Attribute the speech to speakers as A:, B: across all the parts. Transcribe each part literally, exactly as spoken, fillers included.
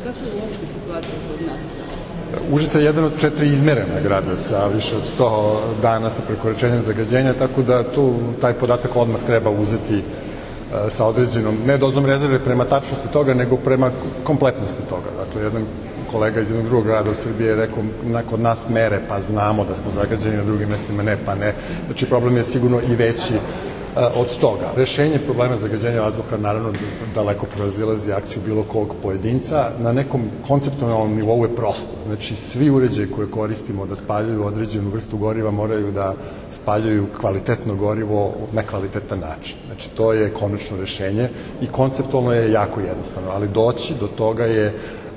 A: Kako je uopšte situacija kod nas?
B: Užice je jedan od četiri izmerena grada sa više od sto dana sa prekoračenjem zagađenja, tako da tu taj podatak odmah treba uzeti sa određenom, ne dozom rezerve prema tačnosti toga, nego prema kompletnosti toga. Dakle, jedan kolega iz jednog drugog grada u Srbiji je rekao, kod nas mere, pa znamo da smo zagađeni, na drugim mestima ne, pa ne. Znači, problem je sigurno i veći od toga. Rešenje problema zagađenja vazduha naravno daleko prevazilazi akciju bilo kog pojedinca. Na nekom konceptualnom nivou je prosto. Znači, svi uređaji koje koristimo da spaljuju određenu vrstu goriva moraju da spaljuju kvalitetno gorivo u nekvalitetan način. Znači, to je konačno rešenje i konceptualno je jako jednostavno, ali doći do toga je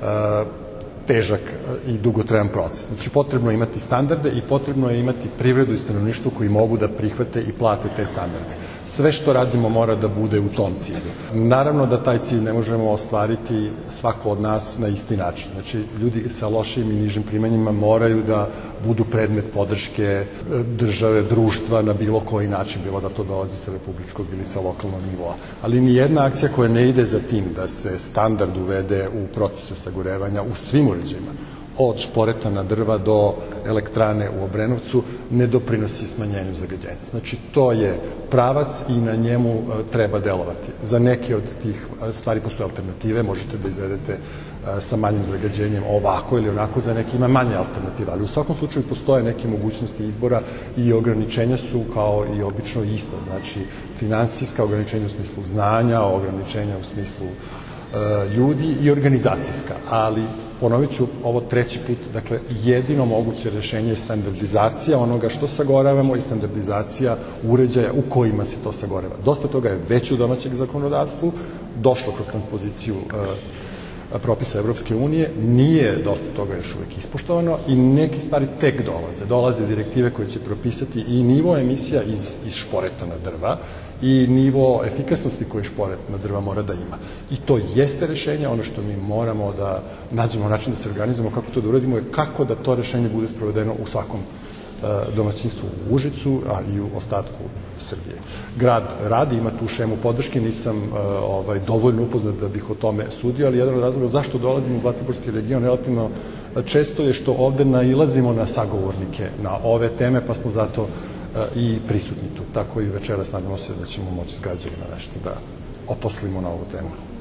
B: težak i dugotrajan proces. Znači, potrebno je imati standarde i potrebno je imati privredu i stanovništvo koji mogu da prihvate i plate te standarde. Sve što radimo mora da bude u tom cilju. Naravno da taj cilj ne možemo ostvariti svako od nas na isti način. Znači, ljudi sa lošim i nižim primanjima moraju da budu predmet podrške države, društva na bilo koji način, bilo da to dolazi sa republičkog ili sa lokalnog nivoa. Ali ni jedna akcija koja ne ide za tim da se standard uvede u procese sagorevanja u svim uređajima, od šporetana drva do elektrane u Obrenovcu, ne doprinosi smanjenju zagađenja. Znači, to je pravac i na njemu treba delovati. Za neke od tih stvari postoje alternative, možete da izvedete sa manjim zagađenjem ovako ili onako, za neke ima manje alternativa, ali u svakom slučaju postoje neke mogućnosti izbora i ograničenja su kao i obično ista, znači finansijska ograničenja u smislu znanja, ograničenja u smislu ljudi i organizacijska, ali ponovit ću ovo treći put, dakle, jedino moguće rešenje je standardizacija onoga što sagoravamo i standardizacija uređaja u kojima se to sagoreva. Dosta toga je već u domaćeg zakonodavstvu, došlo kroz transpoziciju propisa Evropske unije, nije dosta toga još uvek ispoštovano i neke stvari tek dolaze. Dolaze direktive koje će propisati i nivo emisija iz, iz šporetana drva i nivo efikasnosti koje šporetna drva mora da ima. I to jeste rešenje, ono što mi moramo da nađemo način da se organizujemo, kako to da uradimo, je kako da to rešenje bude sprovedeno u svakom domaćinstvu u Užicu, a i u ostatku Srbije. Grad radi, ima tu šemu podrške, nisam ovaj, dovoljno upoznat da bih o tome sudio, ali jedan od razloga zašto dolazim u Zlatiborski region relativno često je što ovde nailazimo na sagovornike na ove teme, pa smo zato i prisutni tu. Tako i večeras nadamo se da ćemo moći s građanima nešto da oposlimo na ovu temu.